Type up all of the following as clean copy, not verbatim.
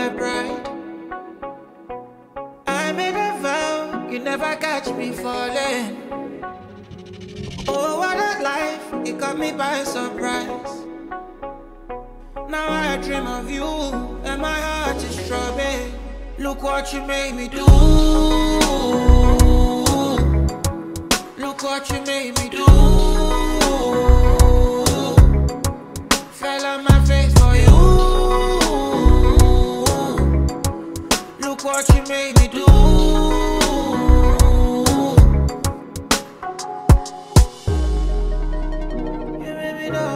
my pride. I made a vow, you never catch me falling. Oh, what a life, it caught me by surprise. Now I dream of you, and my heart is throbbing. Look what you made me do. Look what you made me do. Fell on my face for you. Look what you made me do. You made me do.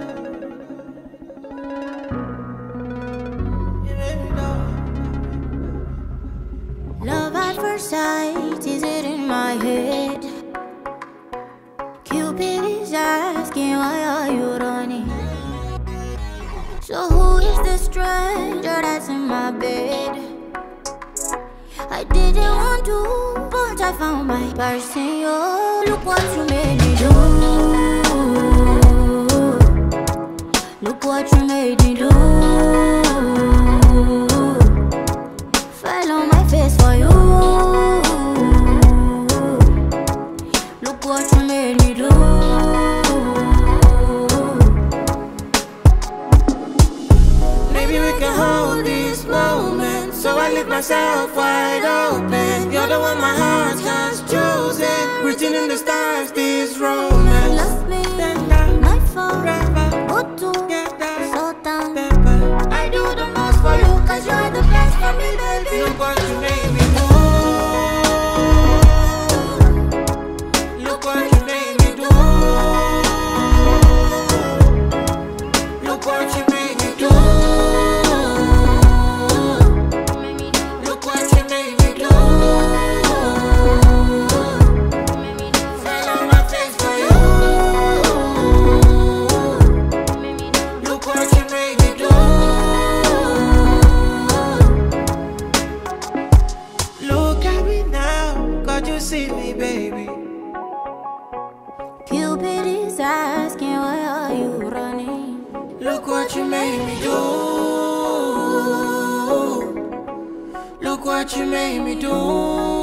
You made me do. Love at first sight, is it in my head? Cupid is asking, why are you running? So who is the stranger that's in my bed? I didn't want to, but I found my person. Oh, look what you made me do. Look what you made me do. Fell on my face for you. Look what you made me do. Maybe we can hold this moment, so I leave myself wide open. You're the one my heart has chosen. Written in the stars, this romance. Love me, my fault. Go to, so down. I do the most for you, Cause you're the best for me, baby. look what you made me do. Look what you made me do. Look what you made me do. Look what you made me do. Fell on my face for you. Look what you made me do. Look at me now, God, you see me, baby. Cupid is asking, why are you running? Look what you made me do. Look what you made me do.